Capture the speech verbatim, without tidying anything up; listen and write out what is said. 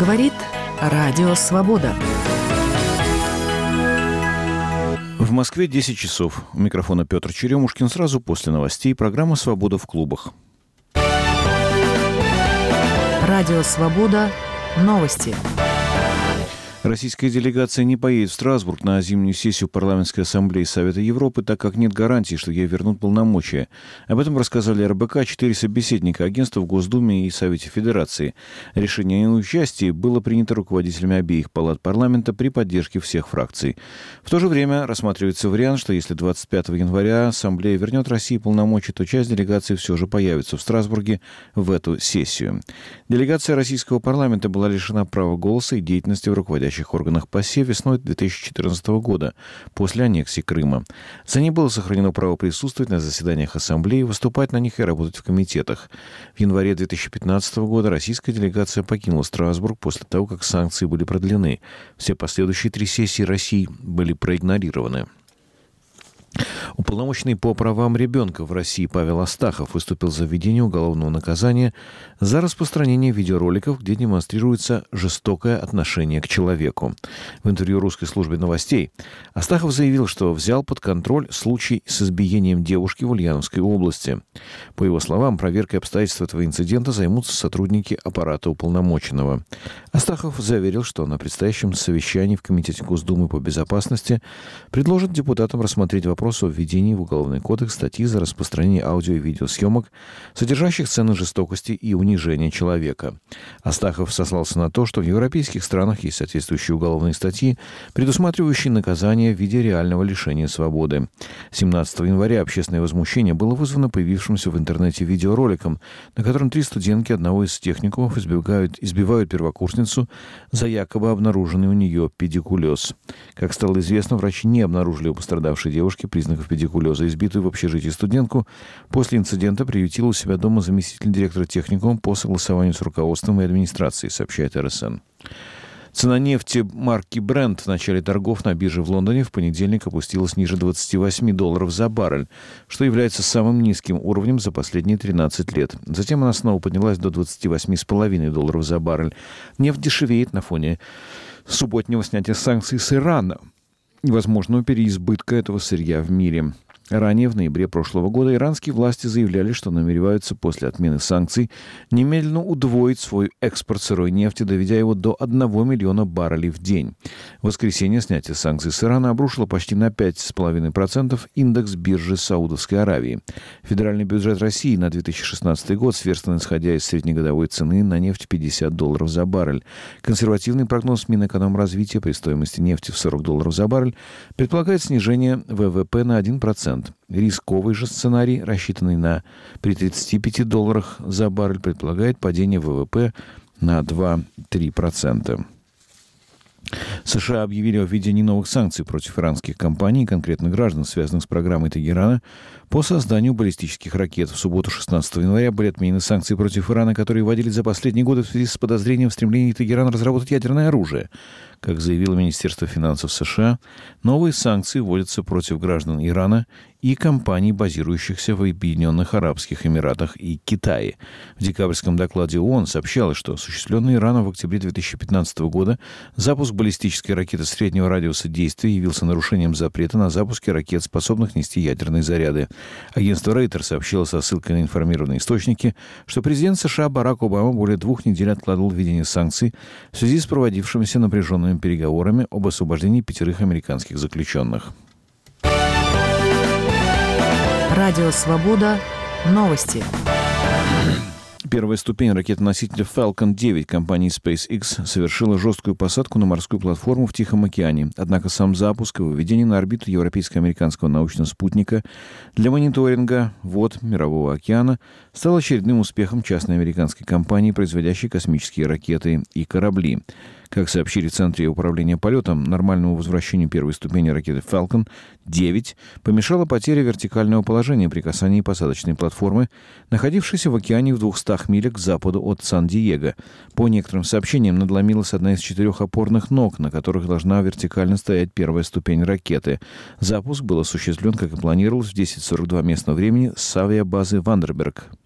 Говорит Радио Свобода. В Москве десять часов. У микрофона Петр Черемушкин. Сразу после новостей программа «Свобода в клубах». Радио Свобода. Новости. Российская делегация не поедет в Страсбург на зимнюю сессию Парламентской ассамблеи Совета Европы, так как нет гарантии, что ей вернут полномочия. Об этом рассказали эр бэ ка четыре собеседника агентства в Госдуме и Совете Федерации. Решение о неучастии было принято руководителями обеих палат парламента при поддержке всех фракций. В то же время рассматривается вариант, что если двадцать пятого января ассамблея вернет России полномочия, то часть делегации все же появится в Страсбурге в эту сессию. Делегация российского парламента была лишена права голоса и деятельности в руководящих органах ПАСЕ весной две тысячи четырнадцатого года, после аннексии Крыма. За ней было сохранено право присутствовать на заседаниях Ассамблеи, выступать на них и работать в комитетах. В январе две тысячи пятнадцатого года российская делегация покинула Страсбург после того, как санкции были продлены. Все последующие три сессии России были проигнорированы. Уполномоченный по правам ребенка в России Павел Астахов выступил за введение уголовного наказания за распространение видеороликов, где демонстрируется жестокое отношение к человеку. В интервью русской службе новостей Астахов заявил, что взял под контроль случай с избиением девушки в Ульяновской области. По его словам, проверкой обстоятельств этого инцидента займутся сотрудники аппарата уполномоченного. Астахов заверил, что на предстоящем совещании в Комитете Госдумы по безопасности предложат депутатам рассмотреть вопрос о введении в Уголовный кодекс статьи за распространение аудио и видеосъемок, содержащих сцены жестокости и унижения человека. Астахов сослался на то, что в европейских странах есть соответствующие уголовные статьи, предусматривающие наказание в виде реального лишения свободы. семнадцатого января общественное возмущение было вызвано появившимся в интернете видеороликом, на котором три студентки одного из техникумов избегают, избивают первокурсницу за якобы обнаруженный у нее педикулез. Как стало известно, врачи не обнаружили у пострадавшей девушки признаков педикулеза. Избитую в общежитии студентку после инцидента приютила у себя дома заместитель директора техникума по согласованию с руководством и администрацией, сообщает эр эс эн. Цена нефти марки Brent в начале торгов на бирже в Лондоне в понедельник опустилась ниже двадцати восьми долларов за баррель, что является самым низким уровнем за последние тринадцать лет. Затем она снова поднялась до двадцати восьми с половиной долларов за баррель. Нефть дешевеет на фоне субботнего снятия санкций с Ирана и возможного переизбытка этого сырья в мире. Ранее, в ноябре прошлого года, иранские власти заявляли, что намереваются после отмены санкций немедленно удвоить свой экспорт сырой нефти, доведя его до одного миллиона баррелей в день. В воскресенье снятие санкций с Ирана обрушило почти на пять целых пять десятых процента индекс биржи Саудовской Аравии. Федеральный бюджет России на две тысячи шестнадцатый год сверстан, исходя из среднегодовой цены на нефть пятьдесят долларов за баррель. Консервативный прогноз Минэкономразвития при стоимости нефти в сорок долларов за баррель предполагает снижение вэ вэ пэ на один процент. Рисковый же сценарий, рассчитанный на при тридцати пяти долларах за баррель, предполагает падение вэ вэ пэ на два-три процента. США объявили о введении новых санкций против иранских компаний и конкретно граждан, связанных с программой Тегерана по созданию баллистических ракет. В субботу шестнадцатого января были отменены санкции против Ирана, которые вводились за последние годы в связи с подозрением в стремлении Тегерана разработать ядерное оружие. Как заявило Министерство финансов США, новые санкции вводятся против граждан Ирана и компаний, базирующихся в Объединенных Арабских Эмиратах и Китае. В декабрьском докладе ООН сообщалось, что осуществленный Ираном в октябре две тысячи пятнадцатого года запуск баллистической ракеты среднего радиуса действия явился нарушением запрета на запуски ракет, способных нести ядерные заряды. Агентство Рейтер сообщило со ссылкой на информированные источники, что президент США Барак Обама более двух недель откладывал введение санкций в связи с проводившимися напряженными переговорами об освобождении пятерых американских заключенных. Радио Свобода. Новости. Первая ступень ракетоносителя Falcon девять компании SpaceX совершила жесткую посадку на морскую платформу в Тихом океане. Однако сам запуск и выведение на орбиту европейско-американского научного спутника для мониторинга вод Мирового океана стал очередным успехом частной американской компании, производящей космические ракеты и корабли. Как сообщили в Центре управления полетом, нормальному возвращению первой ступени ракеты Falcon девять помешала потеря вертикального положения при касании посадочной платформы, находившейся в океане в двухстах милях к западу от Сан-Диего. По некоторым сообщениям, надломилась одна из четырех опорных ног, на которых должна вертикально стоять первая ступень ракеты. Запуск был осуществлен, как и планировалось, в десять сорок два местного времени с авиабазы Вандерберг.